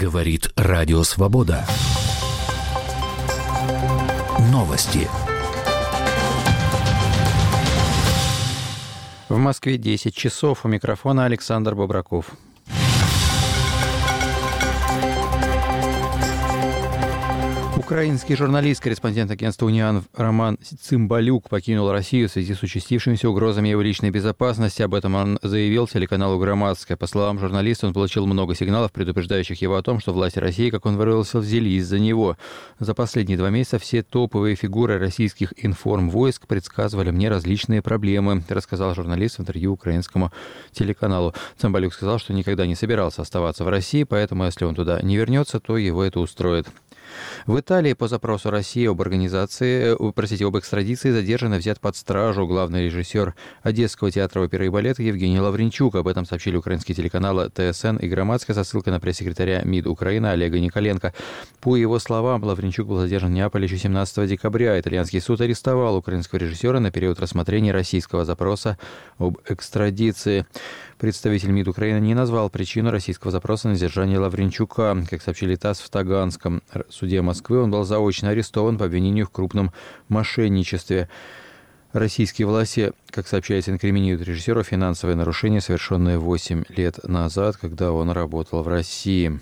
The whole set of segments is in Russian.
Говорит Радио Свобода. Новости. В Москве 10 часов. У микрофона Александр Бобраков. Украинский журналист, корреспондент агентства «Униан» Роман Цымбалюк покинул Россию в связи с участившимися угрозами его личной безопасности. Об этом он заявил телеканалу «Громадское». По словам журналиста, он получил много сигналов, предупреждающих его о том, что власти России, как он выразился, взялись за него. За последние 2 месяца все топовые фигуры российских информвойск предсказывали мне различные проблемы, рассказал журналист в интервью украинскому телеканалу. Цымбалюк сказал, что никогда не собирался оставаться в России, поэтому если он туда не вернется, то его это устроит. В Италии по запросу России об экстрадиции задержан и взят под стражу главный режиссер Одесского театра оперы и балета Евгений Лавренчук. Об этом сообщили украинские телеканалы ТСН и Громадское со ссылкой на пресс-секретаря МИД Украины Олега Николенко. По его словам, Лавренчук был задержан в Неаполе еще 17 декабря. Итальянский суд арестовал украинского режиссера на период рассмотрения российского запроса об экстрадиции. Представитель МИД Украины не назвал причину российского запроса на задержание Лавренчука. Как сообщили ТАСС, в Таганском суде Москвы он был заочно арестован по обвинению в крупном мошенничестве. Российские власти, как сообщается, инкриминируют режиссеру финансовые нарушения, совершенные 8 лет назад, когда он работал в России.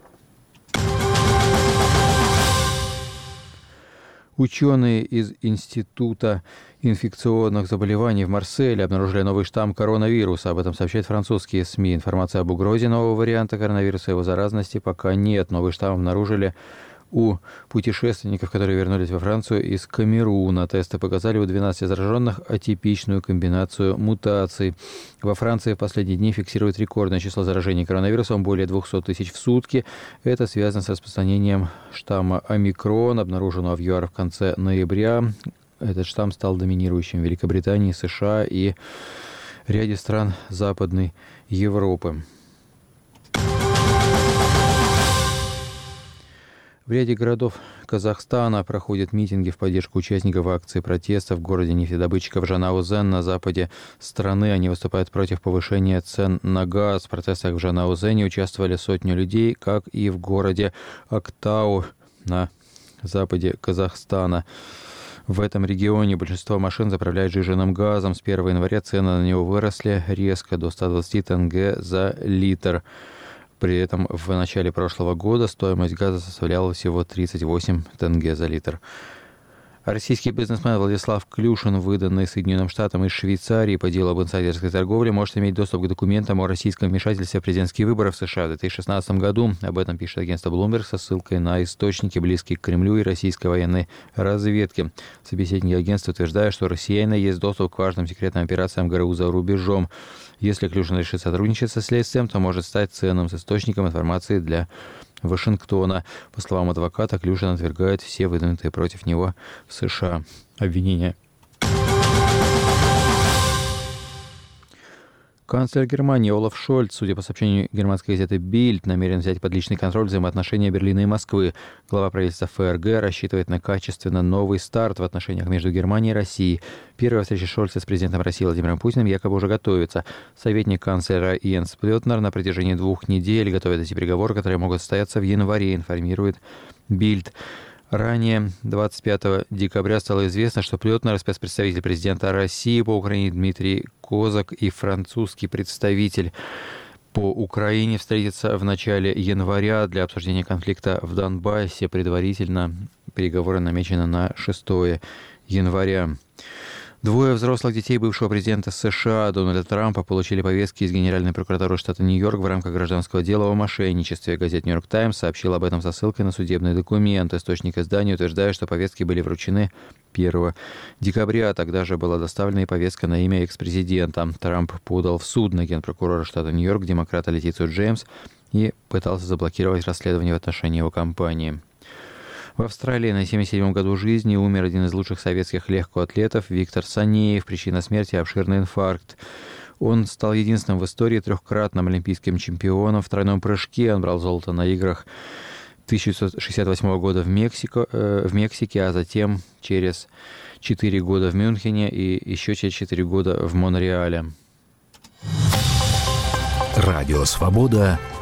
Ученые из Института инфекционных заболеваний в Марселе обнаружили новый штамм коронавируса. Об этом сообщают французские СМИ. Информации об угрозе нового варианта коронавируса и его заразности пока нет. Новый штамм обнаружили у путешественников, которые вернулись во Францию из Камеруна. Тесты показали у 12 зараженных атипичную комбинацию мутаций. Во Франции в последние дни фиксируют рекордное число заражений коронавирусом, более 200 тысяч в сутки. Это связано с распространением штамма омикрон, обнаруженного в ЮАР в конце ноября. Этот штамм стал доминирующим в Великобритании, США и ряде стран Западной Европы. В ряде городов Казахстана проходят митинги в поддержку участников акции протеста в городе нефтедобытчиков Жанаузен на западе страны. Они выступают против повышения цен на газ. В протестах в Жанаузене участвовали сотни людей, как и в городе Актау на западе Казахстана. В этом регионе большинство машин заправляют сжиженным газом. С 1 января цены на него выросли резко до 120 тенге за литр. При этом в начале прошлого года стоимость газа составляла всего 38 тенге за литр. Российский бизнесмен Владислав Клюшин, выданный Соединенным Штатам из Швейцарии по делу об инсайдерской торговле, может иметь доступ к документам о российском вмешательстве в президентские выборы в США в 2016 году. Об этом пишет агентство Bloomberg со ссылкой на источники, близкие к Кремлю и российской военной разведки. Собеседники агентства утверждают, что у россиян есть доступ к важным секретным операциям ГРУ за рубежом. Если Клюшин решит сотрудничать со следствием, то может стать ценным источником информации для Вашингтона. По словам адвоката, Клюшин отвергает все выдвинутые против него в США обвинения. Канцлер Германии Олаф Шольц, судя по сообщению германской газеты Bild, намерен взять под личный контроль взаимоотношения Берлина и Москвы. Глава правительства ФРГ рассчитывает на качественно новый старт в отношениях между Германией и Россией. Первая встреча Шольца с президентом России Владимиром Путиным якобы уже готовится. Советник канцлера Йенс Сплётнер на протяжении 2 недель готовит эти переговоры, которые могут состояться в январе, информирует Bild. Ранее, 25 декабря, стало известно, что Плётнер, спецпредставитель президента России по Украине Дмитрий Козак и французский представитель по Украине встретятся в начале января для обсуждения конфликта в Донбассе. Предварительно переговоры намечены на 6 января. 2 взрослых детей бывшего президента США Дональда Трампа получили повестки из Генеральной прокуратуры штата Нью-Йорк в рамках гражданского дела о мошенничестве. Газета «Нью-Йорк Таймс» сообщила об этом со ссылкой на судебный документ. Источник издания утверждает, что повестки были вручены 1 декабря. Тогда же была доставлена и повестка на имя экс-президента. Трамп подал в суд на генпрокурора штата Нью-Йорк, демократа Летицию Джеймс, и пытался заблокировать расследование в отношении его кампании. В Австралии на 77-м году жизни умер один из лучших советских легкоатлетов Виктор Санеев. Причина смерти – обширный инфаркт. Он стал единственным в истории 3-кратным олимпийским чемпионом в тройном прыжке. Он брал золото на играх 1968 года в Мексике, а затем через 4 года в Мюнхене и еще через 4 года в Монреале. Радио «Свобода»